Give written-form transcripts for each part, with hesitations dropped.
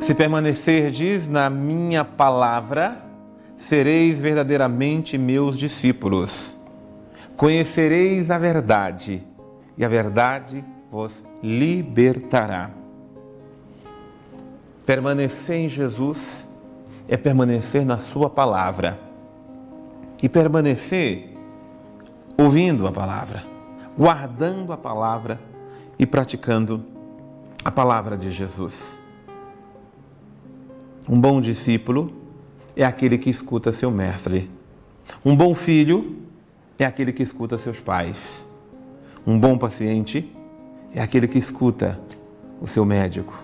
Se permanecerdes na minha palavra, sereis verdadeiramente meus discípulos. Conhecereis a verdade, e a verdade vos libertará. Permanecer em Jesus é permanecer na sua palavra. E permanecer ouvindo a palavra, guardando a palavra e praticando a palavra de Jesus. Um bom discípulo é aquele que escuta seu mestre. Um bom filho é aquele que escuta seus pais. Um bom paciente é aquele que escuta o seu médico.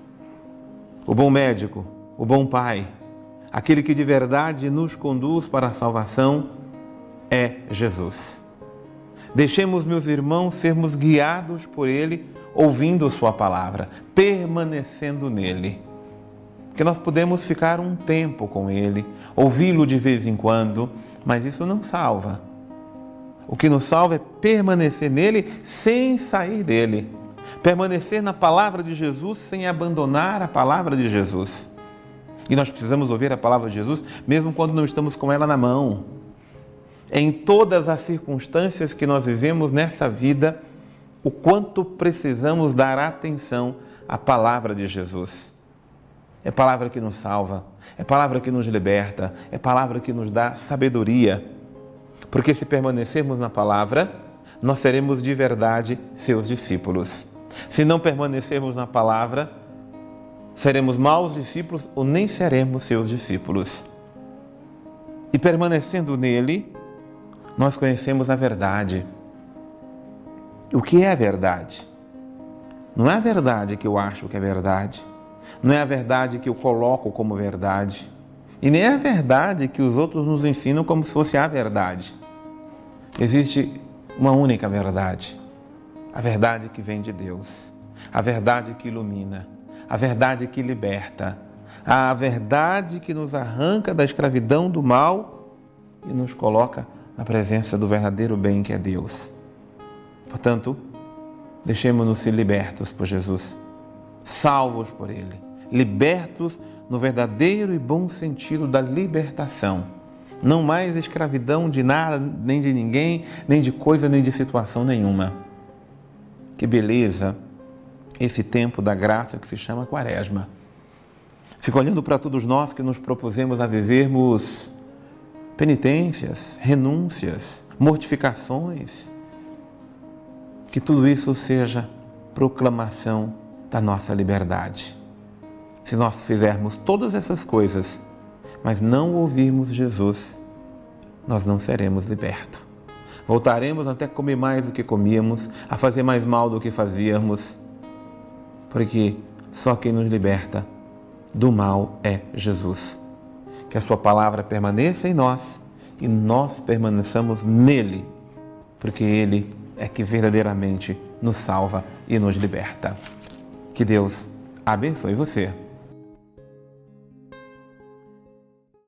O bom médico, o bom pai, aquele que de verdade nos conduz para a salvação é Jesus. Deixemos, meus irmãos, sermos guiados por Ele, ouvindo sua palavra, permanecendo nele. Porque nós podemos ficar um tempo com Ele, ouvi-lo de vez em quando, mas isso não salva. O que nos salva é permanecer nele sem sair dele. Permanecer na palavra de Jesus sem abandonar a palavra de Jesus. E nós precisamos ouvir a palavra de Jesus mesmo quando não estamos com ela na mão. Em todas as circunstâncias que nós vivemos nessa vida, o quanto precisamos dar atenção à palavra de Jesus. É palavra que nos salva, é palavra que nos liberta, é palavra que nos dá sabedoria. Porque se permanecermos na palavra, nós seremos de verdade seus discípulos. Se não permanecermos na palavra, seremos maus discípulos ou nem seremos seus discípulos. E permanecendo nele, nós conhecemos a verdade. O que é a verdade? Não é a verdade que eu acho que é verdade. Não é a verdade que eu coloco como verdade. E nem é a verdade que os outros nos ensinam como se fosse a verdade. Existe uma única verdade. A verdade que vem de Deus. A verdade que ilumina. A verdade que liberta. A verdade que nos arranca da escravidão do mal e nos coloca na presença do verdadeiro bem que é Deus. Portanto, deixemos-nos ser libertos por Jesus. Salvos por Ele, libertos no verdadeiro e bom sentido da libertação. Não mais escravidão de nada, nem de ninguém, nem de coisa, nem de situação nenhuma. Que beleza esse tempo da graça que se chama Quaresma. Fico olhando para todos nós que nos propusemos a vivermos penitências, renúncias, mortificações. Que tudo isso seja proclamação da nossa liberdade. Se nós fizermos todas essas coisas, mas não ouvirmos Jesus, nós não seremos libertos. Voltaremos até a comer mais do que comíamos, a fazer mais mal do que fazíamos, porque só quem nos liberta do mal é Jesus. Que a sua palavra permaneça em nós e nós permaneçamos nele, porque ele é que verdadeiramente nos salva e nos liberta. Que Deus abençoe você.